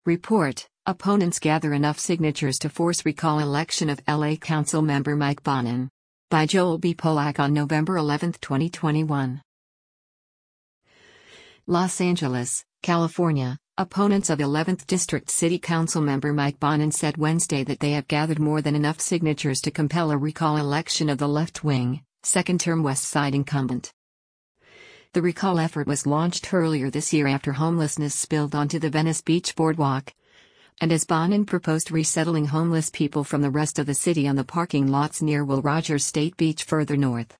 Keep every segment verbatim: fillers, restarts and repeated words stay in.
Report: Opponents gather enough signatures to force recall election of L A Council member Mike Bonin. By Joel B. Polak on November eleventh, twenty twenty-one. Los Angeles, California. Opponents of eleventh District City Council member Mike Bonin said Wednesday that they have gathered more than enough signatures to compel a recall election of the left-wing, second-term West Side incumbent. The recall effort was launched earlier this year after homelessness spilled onto the Venice Beach boardwalk, and as Bonin proposed resettling homeless people from the rest of the city on the parking lots near Will Rogers State Beach further north.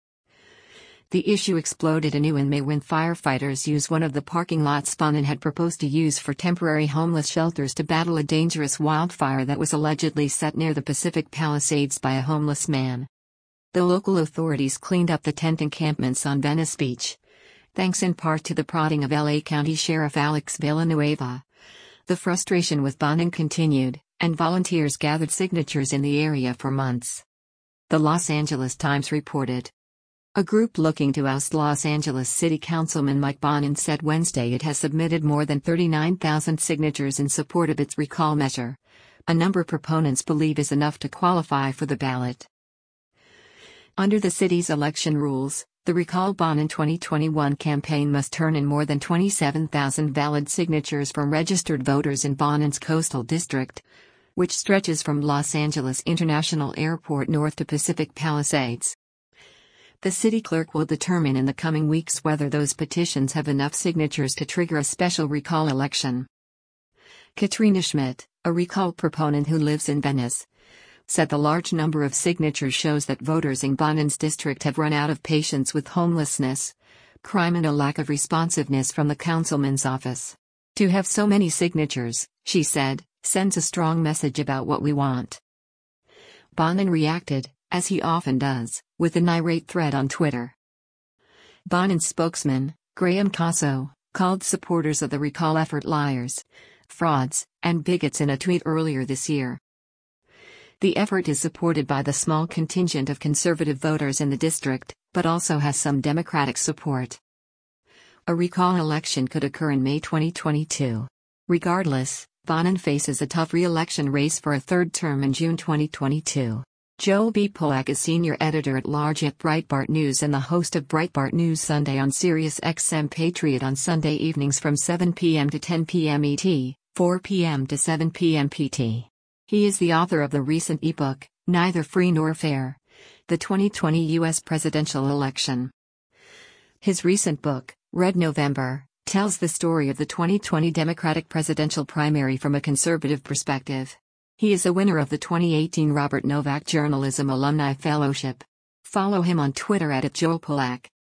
The issue exploded anew in May when firefighters used one of the parking lots Bonin had proposed to use for temporary homeless shelters to battle a dangerous wildfire that was allegedly set near the Pacific Palisades by a homeless man. The local authorities cleaned up the tent encampments on Venice Beach, thanks in part to the prodding of L A County Sheriff Alex Villanueva. The frustration with Bonin continued, and volunteers gathered signatures in the area for months. The Los Angeles Times reported. A group looking to oust Los Angeles City Councilman Mike Bonin said Wednesday it has submitted more than thirty-nine thousand signatures in support of its recall measure, a number proponents believe is enough to qualify for the ballot. Under the city's election rules, the Recall Bonin twenty twenty-one campaign must turn in more than twenty-seven thousand valid signatures from registered voters in Bonin's coastal district, which stretches from Los Angeles International Airport north to Pacific Palisades. The city clerk will determine in the coming weeks whether those petitions have enough signatures to trigger a special recall election. Katrina Schmidt, a recall proponent who lives in Venice, said the large number of signatures shows that voters in Bonin's district have run out of patience with homelessness, crime and a lack of responsiveness from the councilman's office. To have so many signatures, she said, sends a strong message about what we want. Bonin reacted, as he often does, with an irate thread on Twitter. Bonin's spokesman, Graham Casso, called supporters of the recall effort liars, frauds, and bigots in a tweet earlier this year. The effort is supported by the small contingent of conservative voters in the district, but also has some Democratic support. A recall election could occur in May twenty twenty-two. Regardless, Bonin faces a tough re-election race for a third term in June twenty twenty-two. Joel B. Polak is senior editor-at-large at Breitbart News and the host of Breitbart News Sunday on Sirius X M Patriot on Sunday evenings from seven p m to ten p m E T, four p m to seven p m P T. He is the author of the recent ebook, Neither Free Nor Fair: The twenty twenty U S Presidential Election. His recent book, Red November, tells the story of the twenty twenty Democratic presidential primary from a conservative perspective. He is a winner of the twenty eighteen Robert Novak Journalism Alumni Fellowship. Follow him on Twitter at Joel Polak.